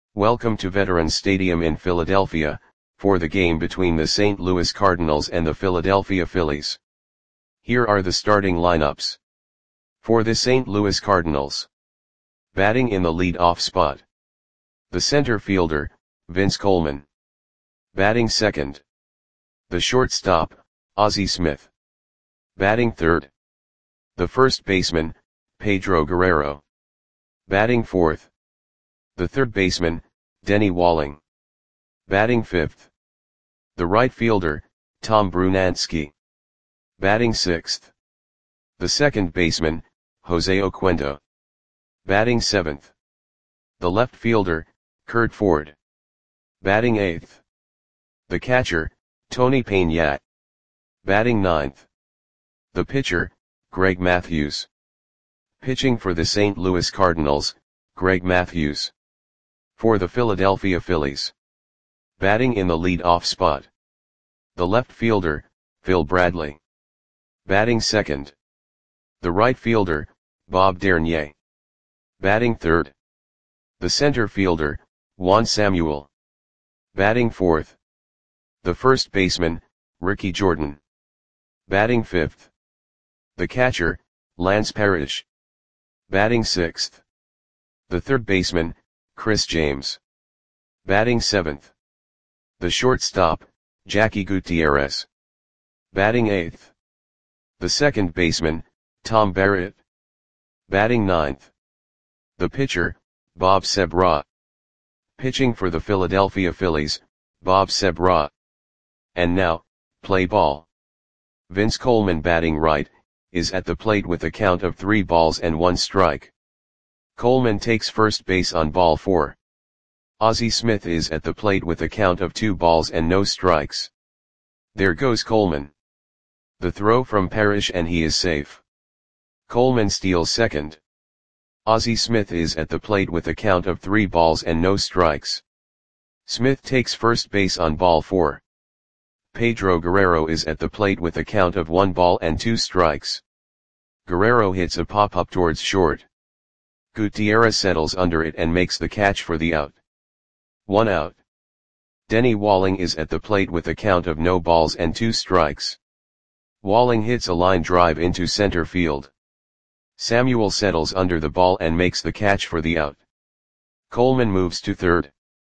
Welcome to Veterans Stadium in Philadelphia, for the game between the St. Louis Cardinals and the Philadelphia Phillies. Here are the starting lineups. For the St. Louis Cardinals. Batting in the lead-off spot. The center fielder, Vince Coleman. Batting second. The shortstop, Ozzie Smith. Batting third. The first baseman, Pedro Guerrero. Batting fourth. The third baseman, Denny Walling. Batting fifth. The right fielder, Tom Brunansky. Batting sixth. The second baseman, Jose Oquendo. Batting seventh. The left fielder, Curt Ford. Batting eighth. The catcher, Tony Peña. Batting ninth. The pitcher, Greg Matthews. Pitching for the St. Louis Cardinals, Greg Matthews. For the Philadelphia Phillies. Batting in the lead-off spot. The left fielder, Phil Bradley. Batting second. The right fielder, Bob Dernier. Batting third. The center fielder, Juan Samuel. Batting fourth. The first baseman, Ricky Jordan. Batting fifth. The catcher, Lance Parrish. Batting sixth. The third baseman, Chris James. Batting seventh. The shortstop, Jackie Gutierrez. Batting eighth. The second baseman, Tom Barrett. Batting ninth. The pitcher, Bob Sebra. Pitching for the Philadelphia Phillies, Bob Sebra. And now, play ball. Vince Coleman batting right, is at the plate with a count of 3 balls and 1 strike. Coleman takes first base on ball 4. Ozzie Smith is at the plate with a count of 2 balls and no strikes. There goes Coleman. The throw from Parrish and he is safe. Coleman steals second. Ozzie Smith is at the plate with a count of 3 balls and no strikes. Smith takes first base on ball 4. Pedro Guerrero is at the plate with a count of 1 ball and 2 strikes. Guerrero hits a pop-up towards short. Gutierrez settles under it and makes the catch for the out. 1 out. Denny Walling is at the plate with a count of no balls and 2 strikes. Walling hits a line drive into center field. Samuel settles under the ball and makes the catch for the out. Coleman moves to third.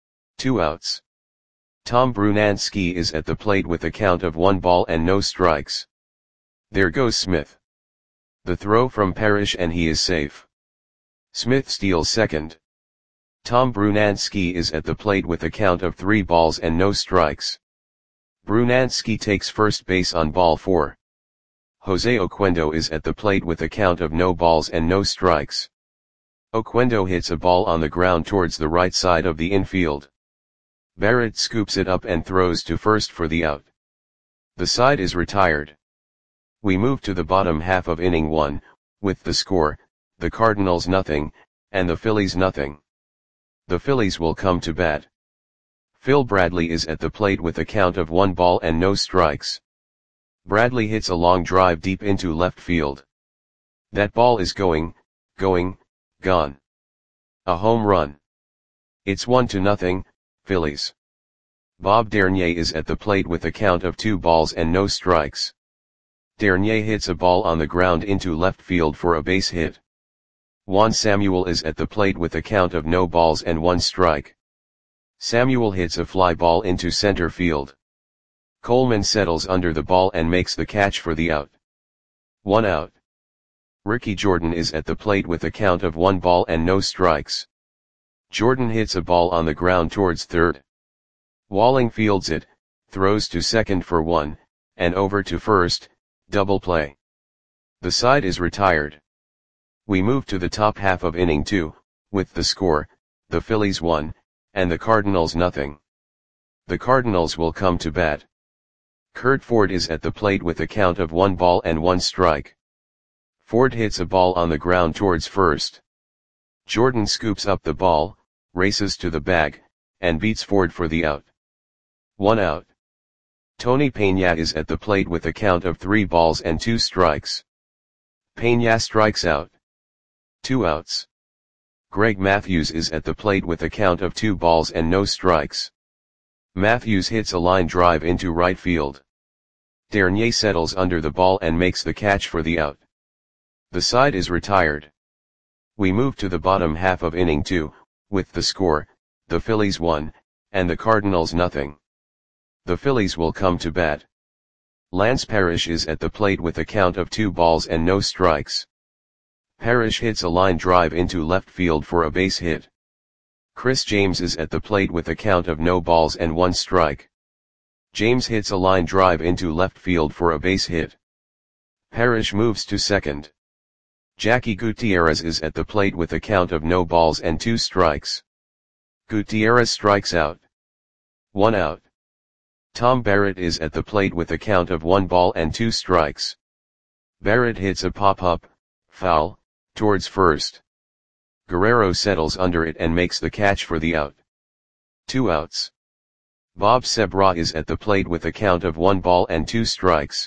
2 outs. Tom Brunansky is at the plate with a count of 1 ball and no strikes. There goes Smith. The throw from Parrish and he is safe. Smith steals second. Tom Brunansky is at the plate with a count of 3 balls and no strikes. Brunansky takes first base on ball 4. Jose Oquendo is at the plate with a count of no balls and no strikes. Oquendo hits a ball on the ground towards the right side of the infield. Barrett scoops it up and throws to first for the out. The side is retired. We move to the bottom half of inning 1, with the score, the Cardinals nothing, and the Phillies nothing. The Phillies will come to bat. Phil Bradley is at the plate with a count of 1 ball and no strikes. Bradley hits a long drive deep into left field. That ball is gone. A home run. It's 1-0, Phillies. Bob Dernier is at the plate with a count of 2 balls and no strikes. Dernier hits a ball on the ground into left field for a base hit. Juan Samuel is at the plate with a count of no balls and 1 strike. Samuel hits a fly ball into center field. Coleman settles under the ball and makes the catch for the out. 1 out. Ricky Jordan is at the plate with a count of 1 ball and no strikes. Jordan hits a ball on the ground towards third. Walling fields it, throws to second for 1, and over to first, double play. The side is retired. We move to the top half of inning 2, with the score, the Phillies 1, and the Cardinals nothing. The Cardinals will come to bat. Curt Ford is at the plate with a count of 1 ball and 1 strike. Ford hits a ball on the ground towards first. Jordan scoops up the ball, races to the bag, and beats Ford for the out. 1 out. Tony Peña is at the plate with a count of 3 balls and 2 strikes. Peña strikes out. 2 outs. Greg Matthews is at the plate with a count of 2 balls and no strikes. Matthews hits a line drive into right field. Dernier settles under the ball and makes the catch for the out. The side is retired. We move to the bottom half of inning 2, with the score, the Phillies 1, and the Cardinals nothing. The Phillies will come to bat. Lance Parrish is at the plate with a count of 2 balls and no strikes. Parrish hits a line drive into left field for a base hit. Chris James is at the plate with a count of no balls and 1 strike. James hits a line drive into left field for a base hit. Parrish moves to second. Jackie Gutierrez is at the plate with a count of no balls and 2 strikes. Gutierrez strikes out. 1 out. Tom Barrett is at the plate with a count of 1 ball and 2 strikes. Barrett hits a pop-up, foul, towards first. Guerrero settles under it and makes the catch for the out. 2 outs. Bob Sebra is at the plate with a count of 1 ball and 2 strikes.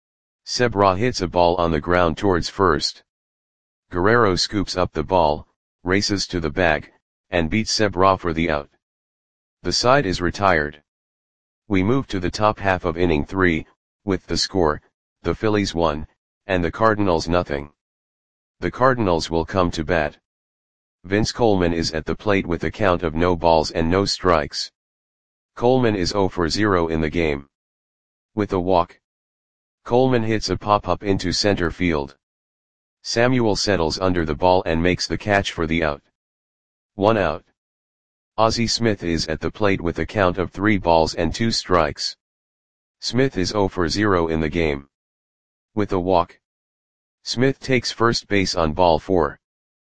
Sebra hits a ball on the ground towards first. Guerrero scoops up the ball, races to the bag, and beats Sebra for the out. The side is retired. We move to the top half of inning 3, with the score, the Phillies 1, and the Cardinals nothing. The Cardinals will come to bat. Vince Coleman is at the plate with a count of no balls and no strikes. Coleman is 0 for 0 in the game. With a walk. Coleman hits a pop-up into center field. Samuel settles under the ball and makes the catch for the out. 1 out. Ozzie Smith is at the plate with a count of 3 balls and 2 strikes. Smith is 0 for 0 in the game. With a walk. Smith takes first base on ball 4.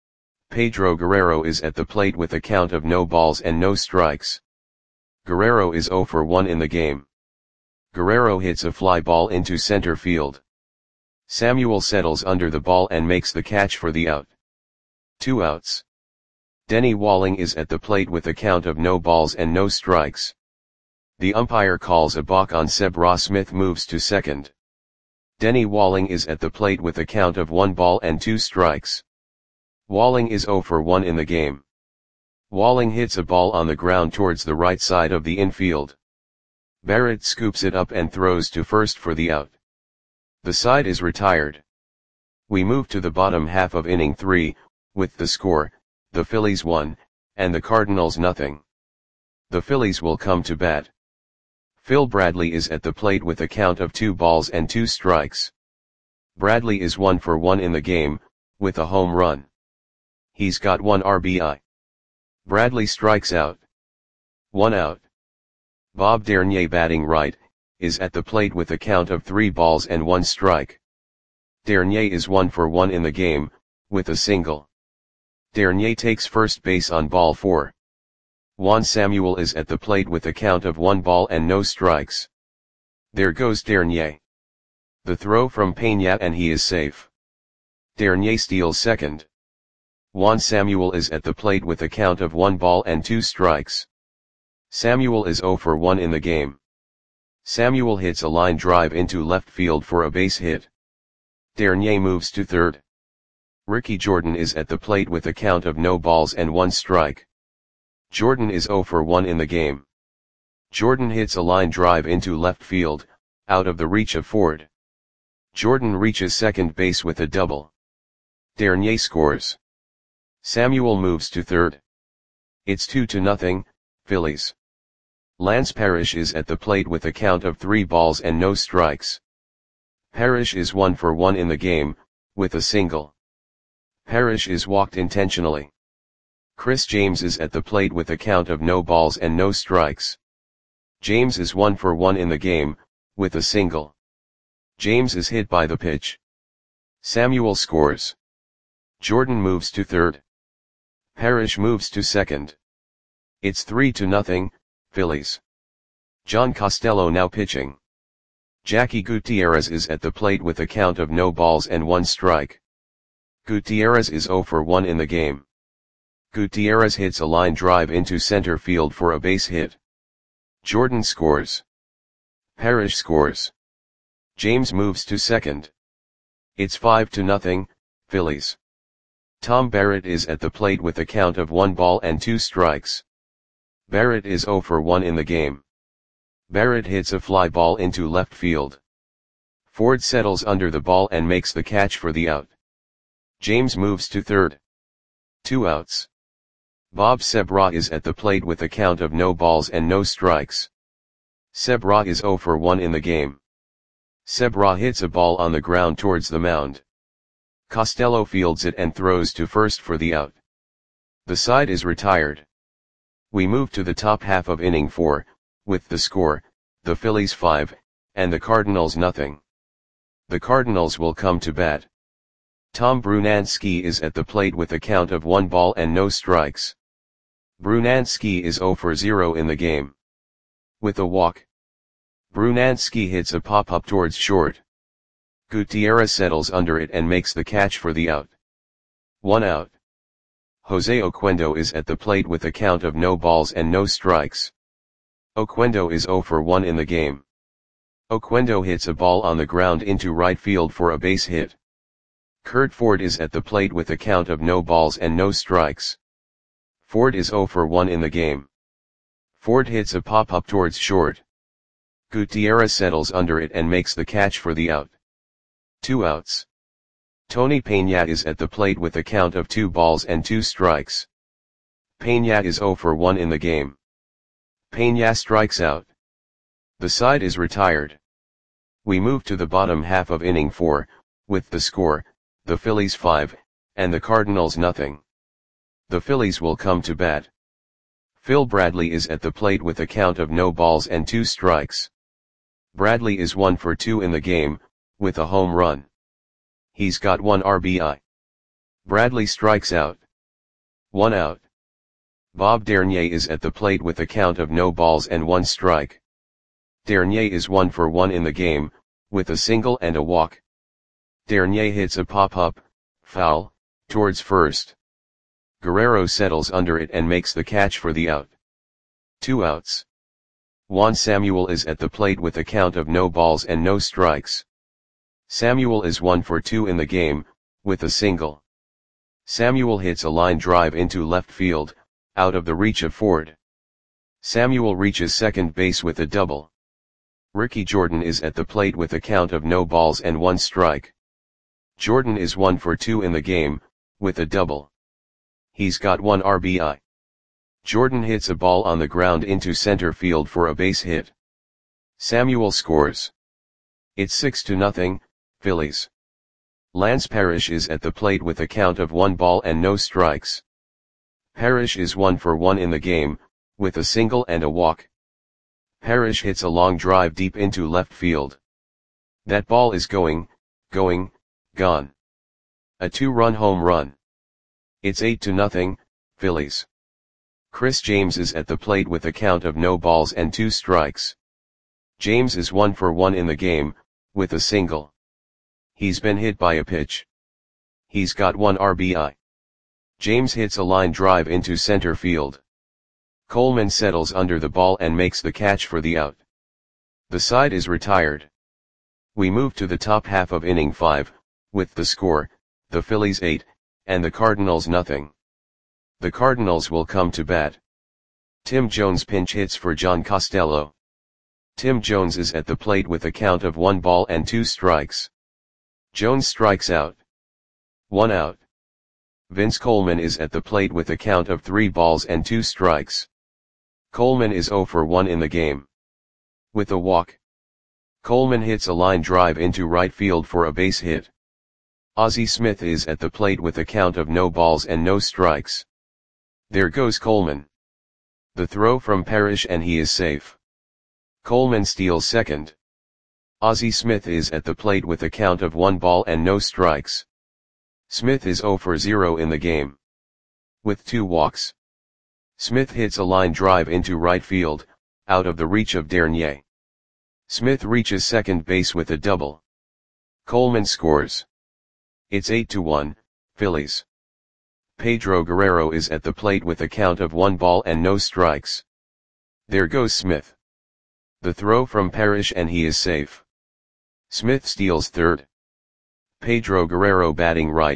Pedro Guerrero is at the plate with a count of no balls and no strikes. Guerrero is 0 for 1 in the game. Guerrero hits a fly ball into center field. Samuel settles under the ball and makes the catch for the out. 2 outs. Denny Walling is at the plate with a count of no balls and no strikes. The umpire calls a balk on Sebra. Smith moves to second. Denny Walling is at the plate with a count of 1 ball and 2 strikes. Walling is 0 for 1 in the game. Walling hits a ball on the ground towards the right side of the infield. Barrett scoops it up and throws to first for the out. The side is retired. We move to the bottom half of inning 3, with the score, the Phillies 1, and the Cardinals nothing. The Phillies will come to bat. Phil Bradley is at the plate with a count of 2 balls and 2 strikes. Bradley is 1 for 1 in the game, with a home run. He's got 1 RBI. Bradley strikes out. 1 out. Bob Dernier, batting right, is at the plate with a count of 3 balls and 1 strike. Dernier is 1 for 1 in the game, with a single. Dernier takes first base on ball 4. Juan Samuel is at the plate with a count of 1 ball and no strikes. There goes Dernier. The throw from Peña and he is safe. Dernier steals second. Juan Samuel is at the plate with a count of 1 ball and 2 strikes. Samuel is 0 for 1 in the game. Samuel hits a line drive into left field for a base hit. Dernier moves to third. Ricky Jordan is at the plate with a count of no balls and 1 strike. Jordan is 0 for 1 in the game. Jordan hits a line drive into left field, out of the reach of Ford. Jordan reaches second base with a double. Dernier scores. Samuel moves to third. It's 2-0, Phillies. Lance Parrish is at the plate with a count of 3 balls and no strikes. Parrish is 1 for 1 in the game, with a single. Parrish is walked intentionally. Chris James is at the plate with a count of no balls and no strikes. James is 1 for 1 in the game, with a single. James is hit by the pitch. Samuel scores. Jordan moves to third. Parrish moves to second. It's 3-0, Phillies. John Costello now pitching. Jackie Gutierrez is at the plate with a count of no balls and 1 strike. Gutierrez is 0 for 1 in the game. Gutierrez hits a line drive into center field for a base hit. Jordan scores. Parrish scores. James moves to second. It's 5-0, Phillies. Tom Barrett is at the plate with a count of 1 ball and 2 strikes. Barrett is 0 for 1 in the game. Barrett hits a fly ball into left field. Ford settles under the ball and makes the catch for the out. James moves to third. 2 outs. Bob Sebra is at the plate with a count of no balls and no strikes. Sebra is 0 for 1 in the game. Sebra hits a ball on the ground towards the mound. Costello fields it and throws to first for the out. The side is retired. We move to the top half of inning 4, with the score, the Phillies 5, and the Cardinals nothing. The Cardinals will come to bat. Tom Brunansky is at the plate with a count of 1 ball and no strikes. Brunansky is 0 for 0 in the game. With a walk, Brunansky hits a pop-up towards short. Gutierrez settles under it and makes the catch for the out. 1 out. Jose Oquendo is at the plate with a count of no balls and no strikes. Oquendo is 0 for 1 in the game. Oquendo hits a ball on the ground into right field for a base hit. Kurt Ford is at the plate with a count of no balls and no strikes. Ford is 0 for 1 in the game. Ford hits a pop-up towards short. Gutierrez settles under it and makes the catch for the out. 2 outs. Tony Peña is at the plate with a count of 2 balls and 2 strikes. Peña is 0 for 1 in the game. Peña strikes out. The side is retired. We move to the bottom half of inning 4, with the score, the Phillies 5, and the Cardinals nothing. The Phillies will come to bat. Phil Bradley is at the plate with a count of no balls and 2 strikes. Bradley is 1 for 2 in the game, with a home run. He's got 1 RBI. Bradley strikes out. 1 out. Bob Dernier is at the plate with a count of no balls and 1 strike. Dernier is 1 for 1 in the game, with a single and a walk. Dernier hits a pop-up, foul, towards first. Guerrero settles under it and makes the catch for the out. 2 outs. Juan Samuel is at the plate with a count of no balls and no strikes. Samuel is 1 for 2 in the game, with a single. Samuel hits a line drive into left field, out of the reach of Ford. Samuel reaches second base with a double. Ricky Jordan is at the plate with a count of no balls and 1 strike. Jordan is 1 for 2 in the game, with a double. He's got 1 RBI. Jordan hits a ball on the ground into center field for a base hit. Samuel scores. It's 6-0, Phillies. Lance Parrish is at the plate with a count of 1 ball and no strikes. Parrish is 1 for 1 in the game, with a single and a walk. Parrish hits a long drive deep into left field. That ball is going, gone. A 2-run home run. It's 8-0, Phillies. Chris James is at the plate with a count of no balls and 2 strikes. James is 1 for 1 in the game, with a single. He's been hit by a pitch. He's got 1 RBI. James hits a line drive into center field. Coleman settles under the ball and makes the catch for the out. The side is retired. We move to the top half of inning 5, with the score, the Phillies 8, and the Cardinals nothing. The Cardinals will come to bat. Tim Jones pinch hits for John Costello. Tim Jones is at the plate with a count of 1 ball and 2 strikes. Jones strikes out. 1 out. Vince Coleman is at the plate with a count of 3 balls and 2 strikes. Coleman is 0 for 1 in the game. With a walk, Coleman hits a line drive into right field for a base hit. Ozzie Smith is at the plate with a count of no balls and no strikes. There goes Coleman. The throw from Parrish and he is safe. Coleman steals second. Ozzie Smith is at the plate with a count of 1 ball and no strikes. Smith is 0 for 0 in the game. With 2 walks, Smith hits a line drive into right field, out of the reach of Dernier. Smith reaches second base with a double. Coleman scores. It's 8-1, Phillies. Pedro Guerrero is at the plate with a count of 1 ball and no strikes. There goes Smith. The throw from Parrish and he is safe. Smith steals third. Pedro Guerrero batting right,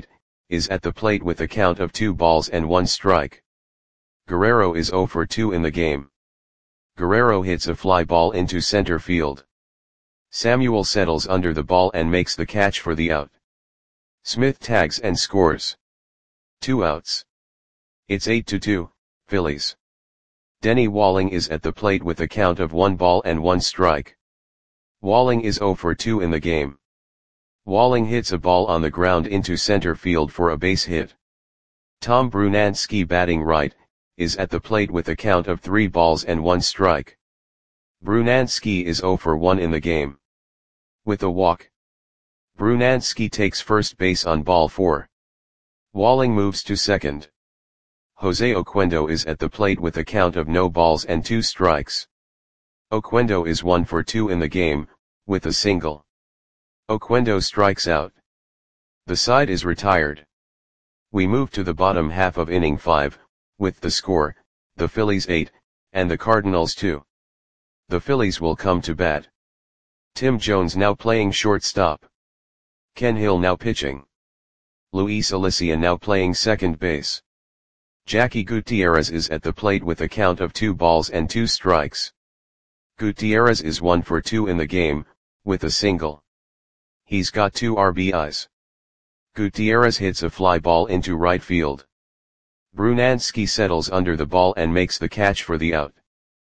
is at the plate with a count of 2 balls and 1 strike. Guerrero is 0 for 2 in the game. Guerrero hits a fly ball into center field. Samuel settles under the ball and makes the catch for the out. Smith tags and scores. 2 outs. It's 8-2, Phillies. Denny Walling is at the plate with a count of 1 ball and 1 strike. Walling is 0 for 2 in the game. Walling hits a ball on the ground into center field for a base hit. Tom Brunansky, batting right, is at the plate with a count of 3 balls and 1 strike. Brunansky is 0 for 1 in the game. With a walk, Brunansky takes first base on ball 4. Walling moves to second. Jose Oquendo is at the plate with a count of no balls and 2 strikes. Oquendo is 1 for 2 in the game, with a single. Oquendo strikes out. The side is retired. We move to the bottom half of inning 5, with the score, the Phillies 8, and the Cardinals 2. The Phillies will come to bat. Tim Jones now playing shortstop. Ken Hill now pitching. Luis Alicia now playing second base. Jackie Gutierrez is at the plate with a count of 2 balls and 2 strikes. Gutierrez is 1 for 2 in the game, with a single. He's got 2 RBIs. Gutierrez hits a fly ball into right field. Brunansky settles under the ball and makes the catch for the out.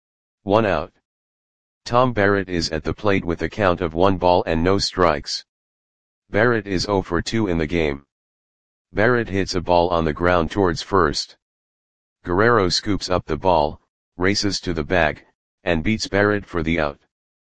1 out. Tom Barrett is at the plate with a count of 1 ball and no strikes. Barrett is 0 for 2 in the game. Barrett hits a ball on the ground towards first. Guerrero scoops up the ball, races to the bag, and beats Barrett for the out.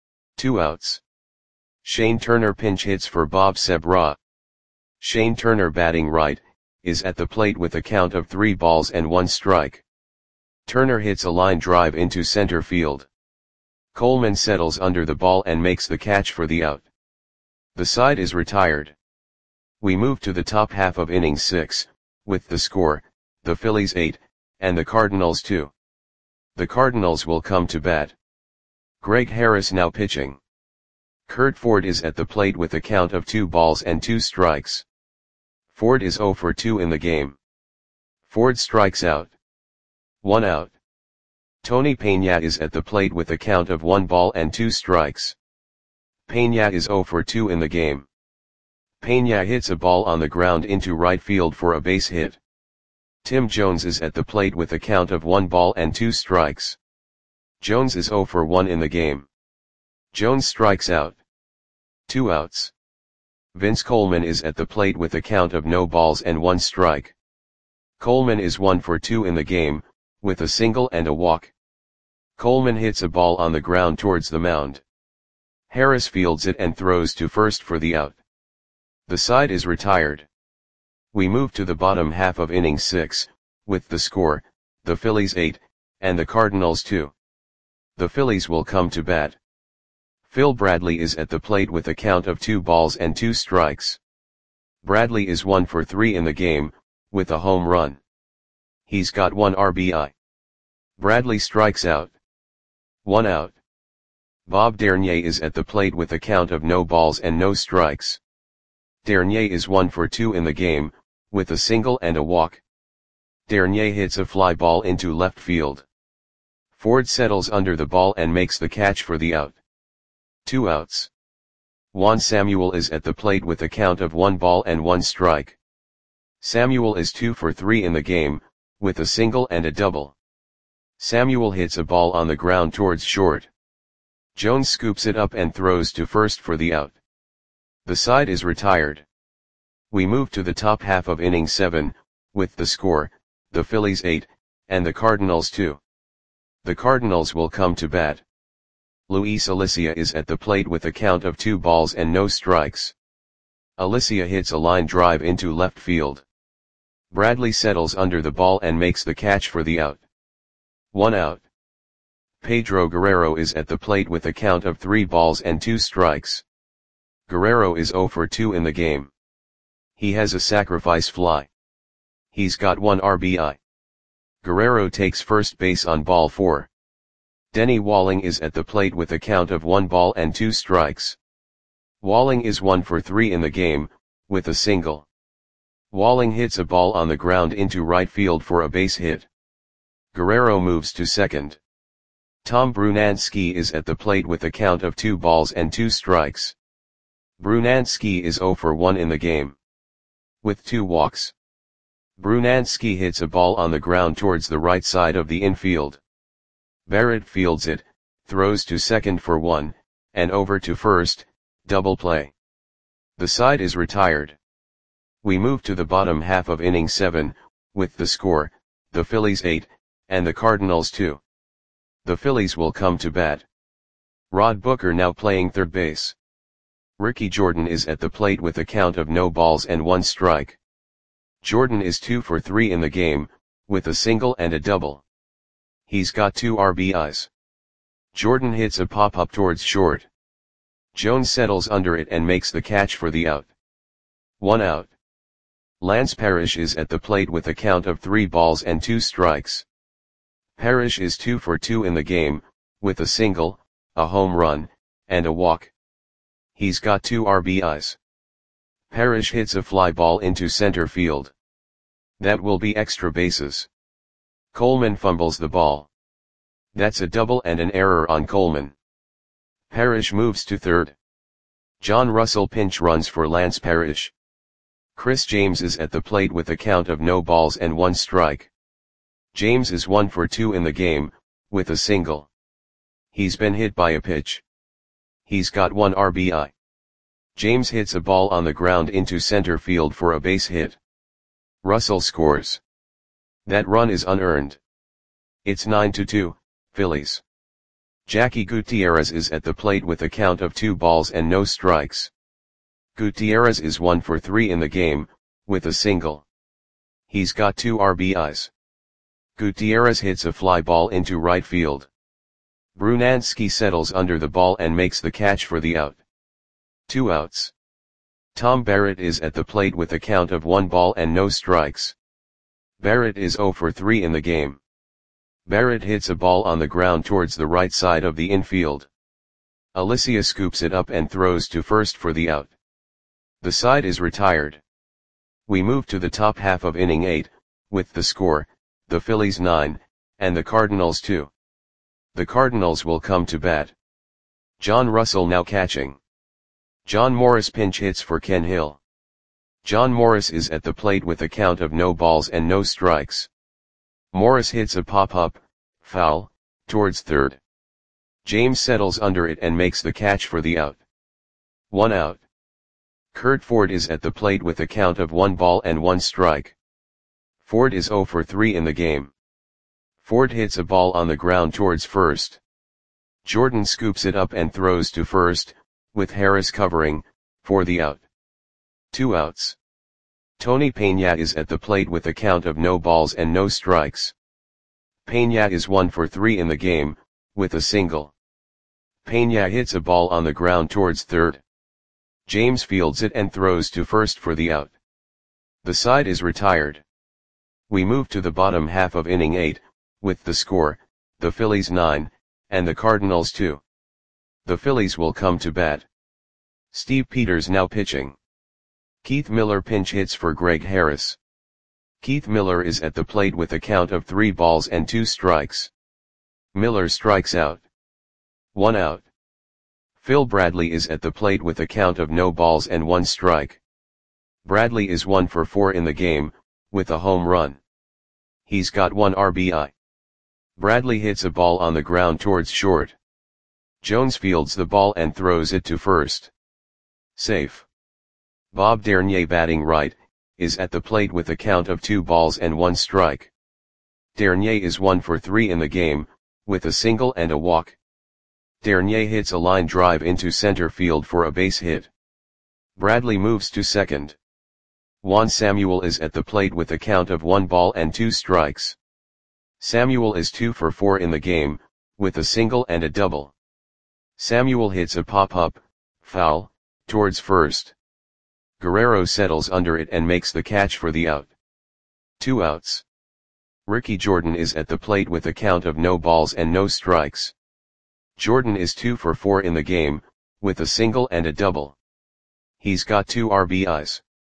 2 outs. Shane Turner pinch hits for Bob Sebra. Shane Turner, batting right, is at the plate with a count of 3 balls and 1 strike. Turner hits a line drive into center field. Coleman settles under the ball and makes the catch for the out. The side is retired. We move to the top half of inning 6, with the score, the Phillies 8, and the Cardinals 2. The Cardinals will come to bat. Greg Harris now pitching. Kurt Ford is at the plate with a count of 2 balls and 2 strikes. Ford is 0 for 2 in the game. Ford strikes out. 1 out. Tony Peña is at the plate with a count of 1 ball and 2 strikes. Peña is 0 for 2 in the game. Peña hits a ball on the ground into right field for a base hit. Tim Jones is at the plate with a count of 1 ball and 2 strikes. Jones is 0 for 1 in the game. Jones strikes out. 2 outs. Vince Coleman is at the plate with a count of no balls and 1 strike. Coleman is 1 for 2 in the game, with a single and a walk. Coleman hits a ball on the ground towards the mound. Harris fields it and throws to first for the out. The side is retired. We move to the bottom half of inning 6, with the score, the Phillies 8, and the Cardinals 2. The Phillies will come to bat. Phil Bradley is at the plate with a count of 2 balls and 2 strikes. Bradley is 1 for 3 in the game, with a home run. He's got 1 RBI. Bradley strikes out. 1 out. Bob Dernier is at the plate with a count of no balls and no strikes. Dernier is 1 for 2 in the game, with a single and a walk. Dernier hits a fly ball into left field. Ford settles under the ball and makes the catch for the out. 2 outs. Juan Samuel is at the plate with a count of 1 ball and 1 strike. Samuel is 2 for 3 in the game, with a single and a double. Samuel hits a ball on the ground towards short. Jones scoops it up and throws to first for the out. The side is retired. We move to the top half of inning 7, with the score, the Phillies 8, and the Cardinals 2. The Cardinals will come to bat. Luis Alicia is at the plate with a count of 2 balls and no strikes. Alicia hits a line drive into left field. Bradley settles under the ball and makes the catch for the out. 1 out. Pedro Guerrero is at the plate with a count of 3 balls and 2 strikes. Guerrero is 0 for 2 in the game. He has a sacrifice fly. He's got 1 RBI. Guerrero takes first base on ball 4. Denny Walling is at the plate with a count of 1 ball and 2 strikes. Walling is 1 for 3 in the game, with a single. Walling hits a ball on the ground into right field for a base hit. Guerrero moves to second. Tom Brunansky is at the plate with a count of 2 balls and 2 strikes. Brunansky is 0 for 1 in the game, with 2 walks. Brunansky hits a ball on the ground towards the right side of the infield. Barrett fields it, throws to second for 1, and over to first, double play. The side is retired. We move to the bottom half of inning 7, with the score, the Phillies 8, and the Cardinals 2. The Phillies will come to bat. Rod Booker now playing third base. Ricky Jordan is at the plate with a count of no balls and 1 strike. Jordan is 2 for 3 in the game, with a single and a double. He's got 2 RBIs. Jordan hits a pop-up towards short. Jones settles under it and makes the catch for the out. 1 out. Lance Parrish is at the plate with a count of 3 balls and 2 strikes. Parrish is 2 for 2 in the game, with a single, a home run, and a walk. He's got 2 RBIs. Parrish hits a fly ball into center field. That will be extra bases. Coleman fumbles the ball. That's a double and an error on Coleman. Parrish moves to third. John Russell pinch runs for Lance Parrish. Chris James is at the plate with a count of no balls and 1 strike. James is 1 for 2 in the game, with a single. He's been hit by a pitch. He's got 1 RBI. James hits a ball on the ground into center field for a base hit. Russell scores. That run is unearned. It's 9-2, Phillies. Jackie Gutierrez is at the plate with a count of 2 balls and no strikes. Gutierrez is 1 for 3 in the game, with a single. He's got 2 RBIs. Gutierrez hits a fly ball into right field. Brunansky settles under the ball and makes the catch for the out. 2 outs. Tom Barrett is at the plate with a count of 1 ball and no strikes. Barrett is 0 for 3 in the game. Barrett hits a ball on the ground towards the right side of the infield. Alicia scoops it up and throws to first for the out. The side is retired. We move to the top half of inning 8, with the score, the Phillies 9, and the Cardinals 2. The Cardinals will come to bat. John Russell now catching. John Morris pinch hits for Ken Hill. John Morris is at the plate with a count of no balls and no strikes. Morris hits a pop-up, foul, towards third. James settles under it and makes the catch for the out. 1 out. Kurt Ford is at the plate with a count of 1 ball and 1 strike. Ford is 0 for 3 in the game. Ford hits a ball on the ground towards first. Jordan scoops it up and throws to first, with Harris covering, for the out. 2 outs. Tony Peña is at the plate with a count of no balls and no strikes. Peña is 1 for 3 in the game, with a single. Peña hits a ball on the ground towards third. James fields it and throws to first for the out. The side is retired. We move to the bottom half of inning 8, with the score, the Phillies 9, and the Cardinals 2. The Phillies will come to bat. Steve Peters now pitching. Keith Miller pinch hits for Greg Harris. Keith Miller is at the plate with a count of 3 balls and 2 strikes. Miller strikes out. 1 out. Phil Bradley is at the plate with a count of no balls and 1 strike. Bradley is 1 for 4 in the game, with a home run. He's got 1 RBI. Bradley hits a ball on the ground towards short. Jones fields the ball and throws it to first. Safe. Bob Dernier batting right, is at the plate with a count of 2 balls and 1 strike. Dernier is 1 for 3 in the game, with a single and a walk. Dernier hits a line drive into center field for a base hit. Bradley moves to second. Juan Samuel is at the plate with a count of 1 ball and 2 strikes. Samuel is 2 for 4 in the game, with a single and a double. Samuel hits a pop-up, foul, towards first. Guerrero settles under it and makes the catch for the out. 2 outs. Ricky Jordan is at the plate with a count of no balls and no strikes. Jordan is 2 for 4 in the game, with a single and a double. He's got 2 RBIs.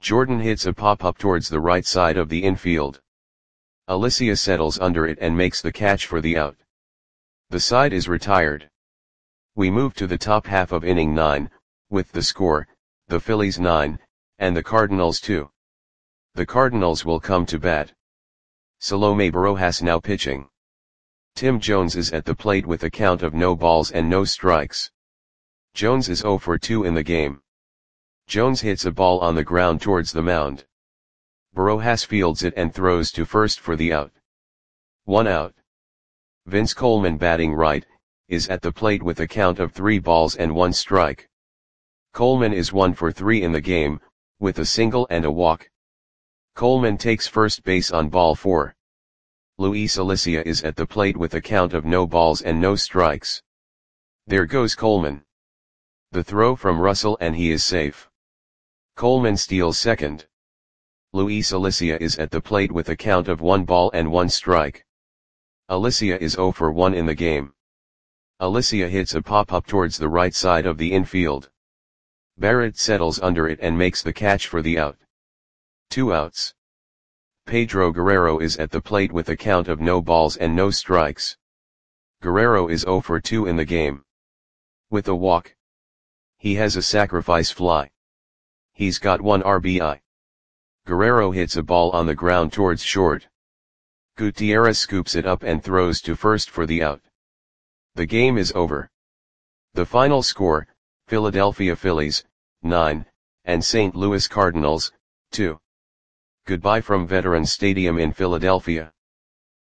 Jordan hits a pop-up towards the right side of the infield. Alicia settles under it and makes the catch for the out. The side is retired. We move to the top half of inning 9, with the score, the Phillies 9, and the Cardinals 2. The Cardinals will come to bat. Salome Barojas now pitching. Tim Jones is at the plate with a count of no balls and no strikes. Jones is 0 for 2 in the game. Jones hits a ball on the ground towards the mound. Barojas fields it and throws to first for the out. 1 out. Vince Coleman batting right, is at the plate with a count of 3 balls and 1 strike. Coleman is 1 for 3 in the game, with a single and a walk. Coleman takes first base on ball 4. Luis Alicia is at the plate with a count of no balls and no strikes. There goes Coleman. The throw from Russell and he is safe. Coleman steals second. Luis Alicia is at the plate with a count of 1 ball and 1 strike. Alicia is 0 for 1 in the game. Alicia hits a pop-up towards the right side of the infield. Barrett settles under it and makes the catch for the out. 2 outs. Pedro Guerrero is at the plate with a count of no balls and no strikes. Guerrero is 0 for 2 in the game. With a walk. He has a sacrifice fly. He's got 1 RBI. Guerrero hits a ball on the ground towards short. Gutierrez scoops it up and throws to first for the out. The game is over. The final score, Philadelphia Phillies, 9, and St. Louis Cardinals, 2. Goodbye from Veterans Stadium in Philadelphia.